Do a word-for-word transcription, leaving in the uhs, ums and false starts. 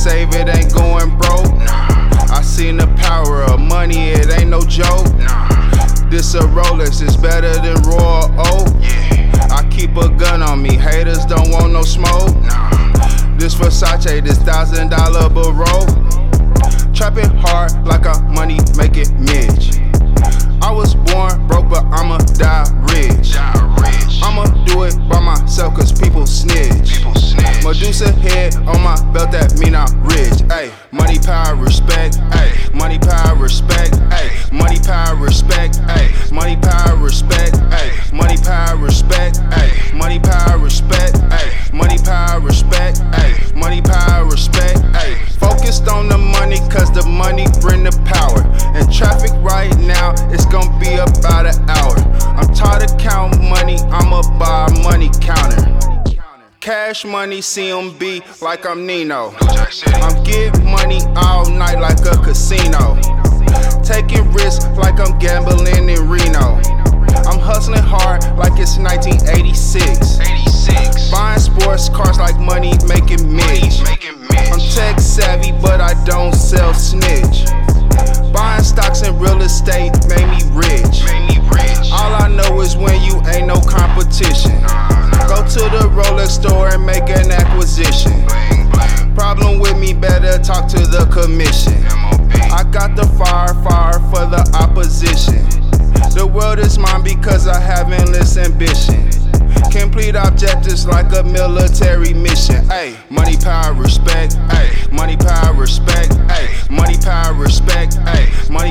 save, it ain't going broke. I seen the power of money, it ain't no joke. This a Rolex, it's better than Royal Oak. I keep a gun on me, haters don't want no smoke. This Versace, this thousand dollar Baroque. Trapping hard like a money making Mitch. I was born broke, but I'ma die rich. I'ma do it by myself, cause people snitch. Medusa head on my belt, that mean I'm rich. Ayy, money, power, respect. Ayy, money, power, respect. Ayy, money, power, respect. Ayy, money, power, respect. Ayy, money, power, respect. Ayy, money, power, respect. Ayy, money, power, respect. Ayy, money, power, respect. Ayy, focused on the money, cause the money bring the power. And traffic right now, it's gonna be about an hour. I'm tired of counting money, I'ma buy a money counter. Cash money, C M B like I'm Nino. I'm getting money all night like a casino. Taking risks like I'm gambling in Reno. I'm hustling hard like it's nineteen eighty-six. Buying sports cars like money making Mitch. I'm tech savvy, but I don't sell snitch. Buying stocks and real estate made me rich. All I know is when you ain't no competition. Go to the Rolex store and make an acquisition. Problem with me, better talk to the commission. I got the fire, fire for the opposition. The world is mine because I have endless ambition. Complete objectives like a military mission. Ayy, money, power, respect. Ayy, money, power, respect. Ayy, money, power, respect. Ayy, money.